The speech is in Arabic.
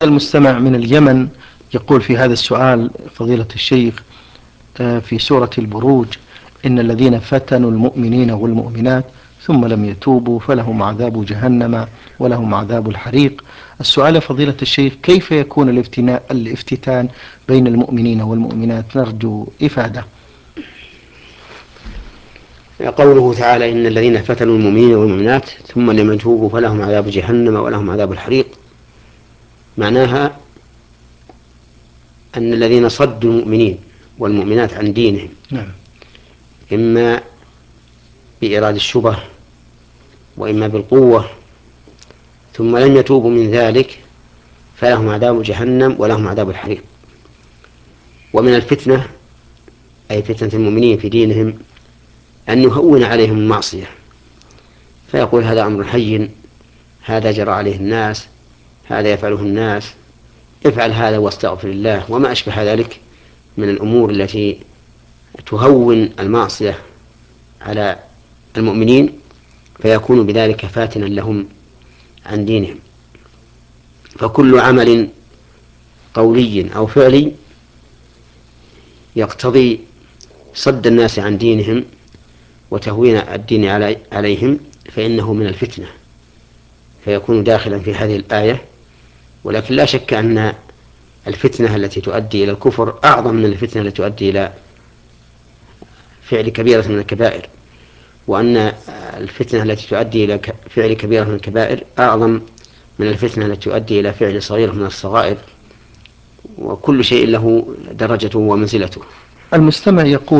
المستمع من اليمن يقول في هذا السؤال فضيلة الشيخ: في سورة البروج: إن الذين فتنوا المؤمنين والمؤمنات ثم لم يتوبوا فلهم عذاب جهنم ولهم عذاب الحريق. السؤال فضيلة الشيخ: كيف يكون الافتتان بين المؤمنين والمؤمنات؟ نرجو إفادة. قوله تعالى: إن الذين فتنوا المؤمنين والمؤمنات ثم لم يتوبوا فلهم عذاب جهنم ولهم عذاب الحريق، معناها أن الذين صدوا المؤمنين والمؤمنات عن دينهم، إما بإيراد الشبه وإما بالقوة، ثم لم يتوبوا من ذلك فلهم عذاب جهنم ولهم عذاب الحريق. ومن الفتنة، أي فتنة المؤمنين في دينهم، أن يهون عليهم المعصية، فيقول: هذا أمر حي، هذا جرى عليه الناس، هذا يفعله الناس، افعل هذا واستغفر الله، وما أشبه ذلك من الأمور التي تهون المعصية على المؤمنين، فيكون بذلك فاتنا لهم عن دينهم. فكل عمل قولي أو فعلي يقتضي صد الناس عن دينهم وتهوين الدين عليهم فإنه من الفتنة، فيكون داخلا في هذه الآية. ولكن لا شك أن الفتنة التي تؤدي إلى الكفر أعظم من الفتنة التي تؤدي إلى فعل كبيرة من الكبائر، وأن الفتنة التي تؤدي إلى فعل كبيرة من الكبائر أعظم من الفتنة التي تؤدي إلى فعل صغيرة من الصغائر، وكل شيء له درجته ومنزلته. المستمع يقول: